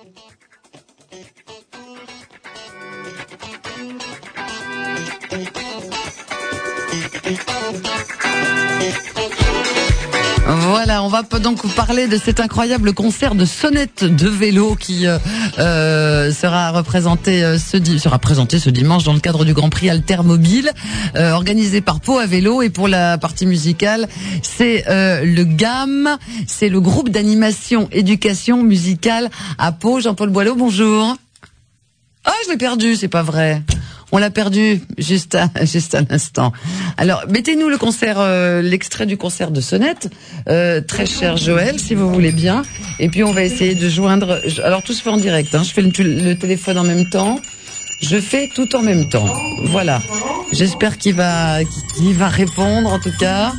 Voilà, on va donc vous parler de cet incroyable concert de sonnettes de vélo qui sera présenté ce dimanche dans le cadre du Grand Prix Altermobile, organisé par Pau à vélo. Et pour la partie musicale, c'est le GAM, c'est le groupe d'animation éducation musicale à Pau. Jean-Paul Boileau, bonjour. Ah, je l'ai perdu, c'est pas vrai. On l'a perdu juste un instant. Alors, mettez-nous le concert, l'extrait du concert de Sonnette, très cher Joël, si vous voulez bien. Et puis on va essayer de joindre. Alors tout se fait en direct. Hein. Je fais le téléphone en même temps. Je fais tout en même temps. Voilà. J'espère qu'il va répondre en tout cas.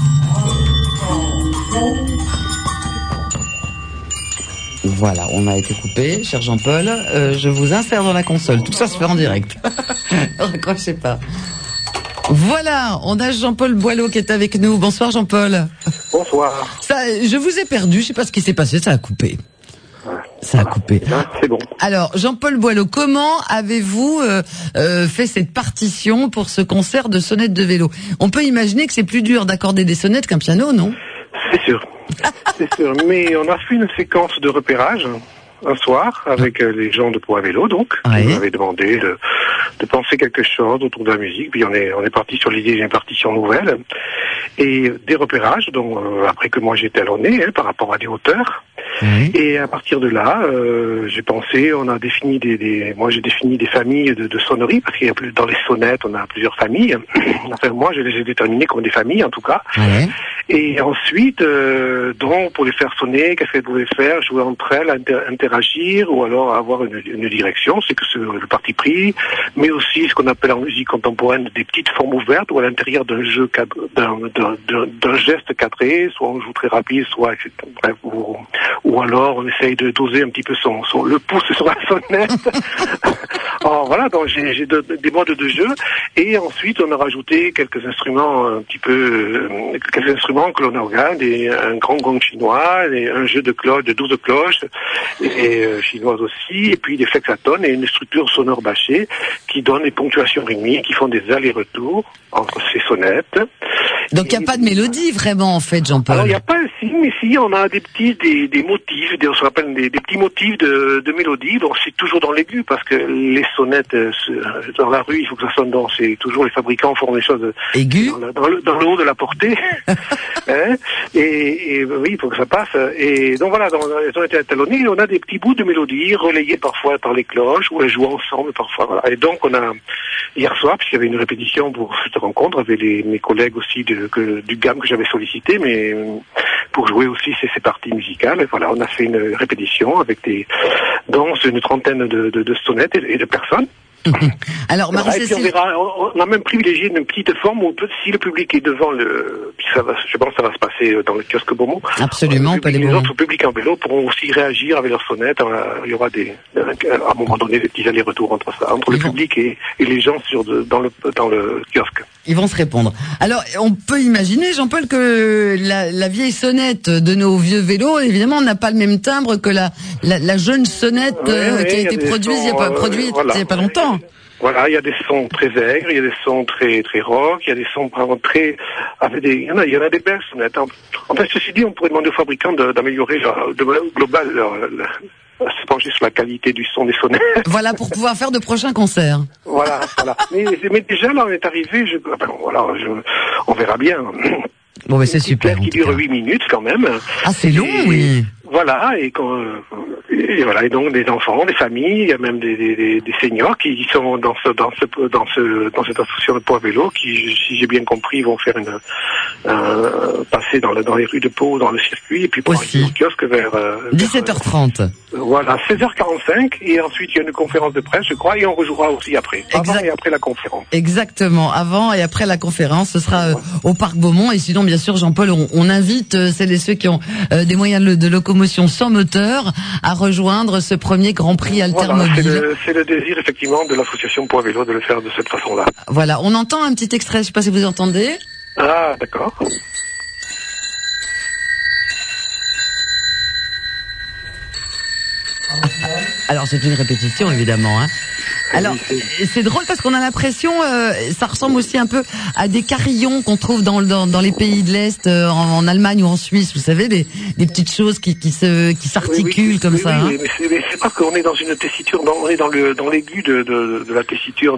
Voilà, on a été coupé, cher Jean-Paul. Je vous insère dans la console. Tout ça se fait en direct. Raccrochez pas. Voilà, on a Jean-Paul Boileau qui est avec nous. Bonsoir Jean-Paul. Bonsoir. Je vous ai perdu, je sais pas ce qui s'est passé, ça a coupé. Ça a coupé. C'est bon. Alors, Jean-Paul Boileau, comment avez-vous fait cette partition pour ce concert de sonnettes de vélo? On peut imaginer que c'est plus dur d'accorder des sonnettes qu'un piano, non? C'est sûr. C'est sûr. Mais on a fait une séquence de repérage un soir avec les gens de Pau à vélo, donc, qui m'avaient demandé de penser quelque chose autour de la musique. Puis on est parti sur l'idée d'une partition nouvelle et des repérages, donc après que moi j'ai talonné par rapport à des hauteurs. Et à partir de là, j'ai pensé, on a défini moi j'ai défini des familles de sonneries, parce qu'il y a dans les sonnettes, on a plusieurs familles. Enfin, moi je les ai déterminées comme des familles en tout cas. Et ensuite, donc pour les faire sonner, qu'est-ce qu'elles pouvaient faire? Jouer entre elles, interagir, ou alors avoir une direction, c'est que c'est le parti pris, mais aussi ce qu'on appelle en musique contemporaine des petites formes ouvertes, ou à l'intérieur d'un jeu d'un geste cadré, soit on joue très rapide, soit etc. Bref, ou alors on essaye de doser un petit peu le pouce sur la sonnette. Alors voilà, donc j'ai des modes de jeu, et ensuite on a rajouté quelques instruments quelques instruments que l'on organe, un grand gong chinois, un jeu de cloches, de 12 cloches, et chinoises aussi, et puis des flexatones et une structure sonore bâchée qui donne des ponctuations rythmiques qui font des allers-retours entre ces sonnettes. Donc il n'y a pas de mélodie vraiment en fait, Jean-Paul. Alors il n'y a pas si on a des motifs, on se rappelle des petits motifs de mélodie, donc c'est toujours dans l'aigu, parce que les sonnettes dans la rue, il faut que ça sonne c'est toujours les fabricants font des choses aigu dans le haut de la portée. Hein, et oui, il faut que ça passe. Et donc voilà, dans les sonnettes étalonnées, on a des petits bouts de mélodie relayés parfois par les cloches, ou elles jouent ensemble parfois. Voilà. Et donc on a hier soir, puisqu'il y avait une répétition pour cette rencontre avec mes collègues aussi du GAM que j'avais sollicité, mais pour jouer aussi ces parties musicales. Et voilà, on a fait une répétition avec une trentaine de sonnettes et de personnes. Alors, Marie-Cécile, on a même privilégié une petite forme où si le public est devant je pense que ça va se passer dans le kiosque Beaumont. Absolument, pas les Les autres publics en vélo pourront aussi réagir avec leurs sonnettes. Il y aura à un moment donné des petits allers-retours entre le public et les gens dans le kiosque. Ils vont se répondre. Alors, on peut imaginer, Jean-Paul, que la vieille sonnette de nos vieux vélos, évidemment, n'a pas le même timbre que la jeune sonnette qui a été produite il n'y a pas longtemps. Voilà, il y a des sons très aigres, il y a des sons très très rock, il y a des sons vraiment très il y en a des belles sonnettes. Enfin, ceci dit, on pourrait demander aux fabricants d'améliorer global se pencher sur la qualité du son des sonnettes. Voilà, pour pouvoir faire de prochains concerts. Voilà. Mais déjà là, on est arrivé. On verra bien. Bon, mais c'est super. Qui dure 8 minutes quand même. Ah, c'est long, oui. Voilà, et voilà, et donc des enfants, des familles, il y a même des seniors qui sont dans cette association de Pau à vélo, qui, si j'ai bien compris, vont faire passer dans les rues de Pau, dans le circuit, et puis pour arriver au kiosque vers 17h30. Voilà, 16h45, et ensuite il y a une conférence de presse, je crois, et on rejouera aussi après. Avant et après la conférence. Exactement, avant et après la conférence, ce sera au Parc Beaumont, et sinon, bien sûr, Jean-Paul, on invite celles et ceux qui ont des moyens de locomotion sans moteur à rejoindre ce premier Grand Prix Altermobile. Voilà, c'est le désir effectivement de l'association Pau à vélo de le faire de cette façon-là. Voilà, on entend un petit extrait, je ne sais pas si vous entendez. Ah, d'accord. Alors c'est une répétition évidemment. Hein. Alors c'est drôle parce qu'on a l'impression, ça ressemble aussi un peu à des carillons qu'on trouve dans les pays de l'Est, en Allemagne ou en Suisse. Vous savez, des petites choses qui s'articulent comme ça. Oui, hein. Mais c'est pas qu'on est dans une tessiture, on est dans l'aigu de la tessiture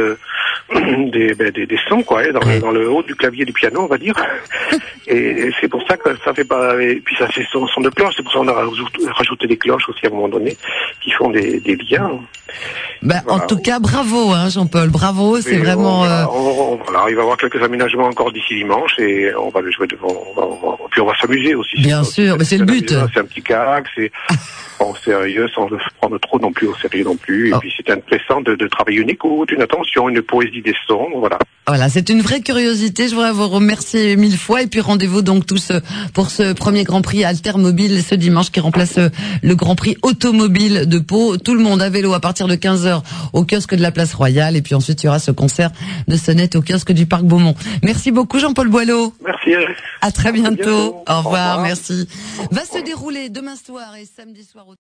des sons quoi, dans le haut du clavier du piano, on va dire. Et c'est pour ça que ça fait pas. Et puis ça c'est son de cloche. C'est pour ça qu'on a rajouté des cloches aussi à un moment donné qui font des liens. Ben, voilà. En tout cas, bravo, hein, Jean-Paul, bravo, c'est vraiment. Voilà, il va y avoir quelques aménagements encore d'ici dimanche et on va le jouer devant. Puis on va s'amuser aussi. Bien sûr, mais c'est le but. C'est un petit carac, c'est en sérieux, sans le prendre trop non plus au sérieux non plus. Et puis c'est intéressant de travailler une écoute, une attention, une poésie des sons, voilà. Voilà, c'est une vraie curiosité. Je voudrais vous remercier 1000 fois et puis rendez-vous donc tous pour ce premier Grand Prix Altermobile ce dimanche qui remplace le Grand Prix automobile de Pau. Tout le monde à vélo à partir de 15h au kiosque de la Place Royale et puis ensuite il y aura ce concert de sonnette au kiosque du Parc Beaumont. Merci beaucoup Jean-Paul Boileau. Merci. À très bientôt. Au revoir, merci. Va se dérouler demain soir et samedi soir au